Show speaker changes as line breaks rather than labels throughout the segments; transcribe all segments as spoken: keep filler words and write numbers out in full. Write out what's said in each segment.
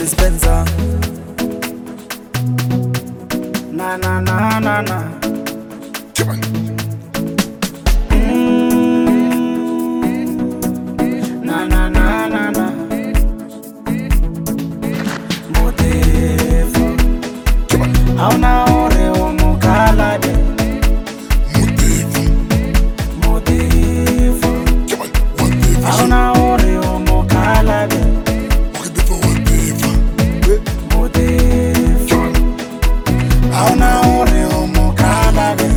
Spencer. Na na na na na. Na na na na na. Motivo. Hauna ore umukala de. Motivo. Motivo. Hauna ore umukala de. Motivo. Hauna ore umukala de.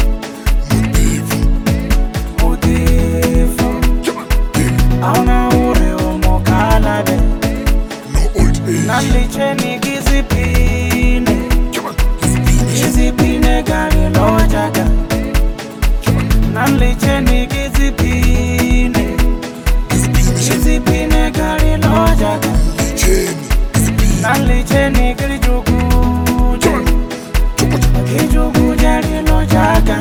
Motivo. Hauna ore umukala de. Nalicheni kizipine, kizipine gari lojaga. Nalicheni kizipine, kizipine gari lojaga. Nalicheni kijukuja, kijukuja gari lojaga.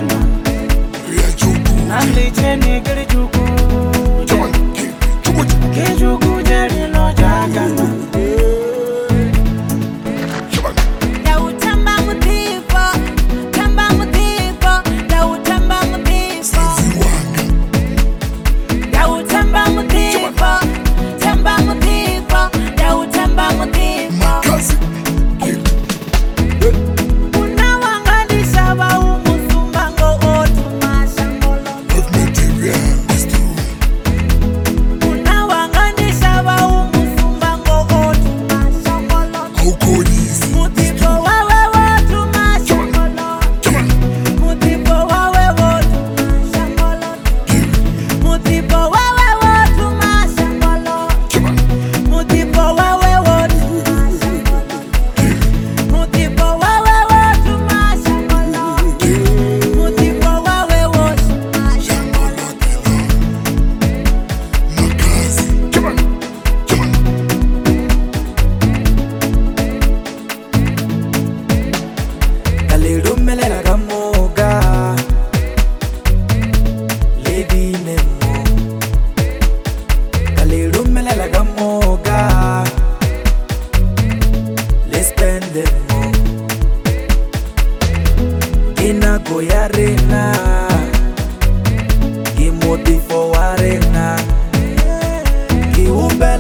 Nalicheni kijukuja, kijukuja gari lojaga. Arena, Motivo Arena,